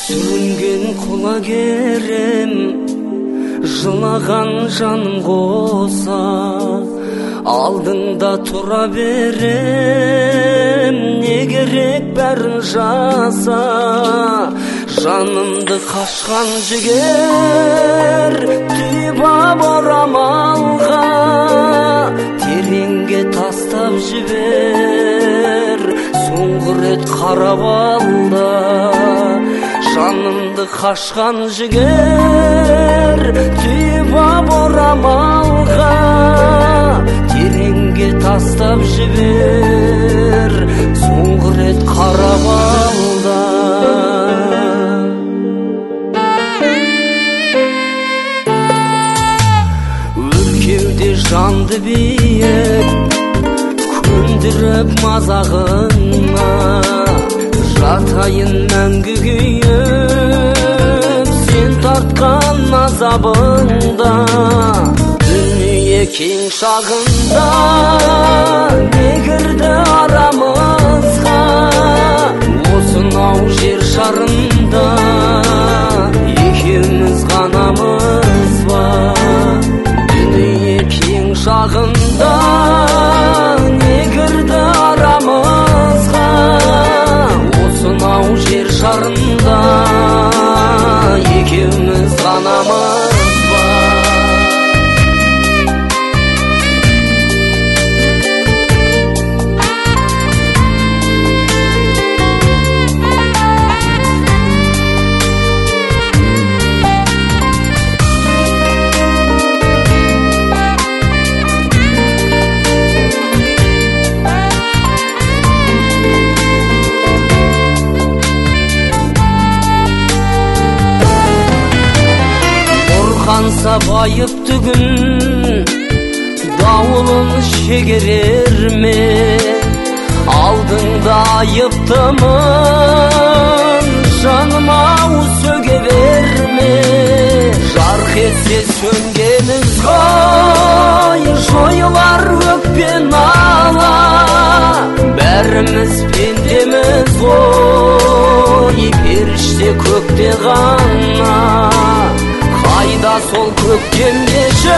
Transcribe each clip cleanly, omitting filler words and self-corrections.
Сүрінген құлагерім, жылаған жаным қоса, алдыңда тұра берем, не керек бәрін жаса. Жанымды қашқан жігер, түйіп ап орамалға, тереңге тастап жібер, соңғы рет қарап алда. Жанымды қашқан жігер, түйіп ап орамалға, тереңге тастап жібер, соңғы рет қарап алда. Өркеуде жанды биік, көндіріп мазағына, жатайын мәңгі күйіп, сен тартқан азабында. Дүние кең шағында, не кірді арамызға, осынау жер шарында екеуміз ғанамыз ба. Дүние кең шағында, не кірді арамызға, осынау жер шарында екеуміз ғанамыз ба. Қанса байыпты күн, дауылын шегерер ме? Алдыңда айыптымын, жаным-ау сөге берме. Жарқ етсе сөнгеніз ғой, жойылар өкпен ала. Бәріміз пендеміз ғой, періште көкте ғана. Қайда сол көктем кеші,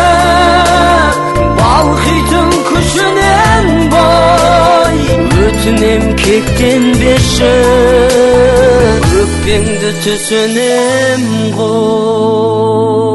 балқитын күшінен бой. Өтінем кектенбеші, өкпеңді түсінем ғой.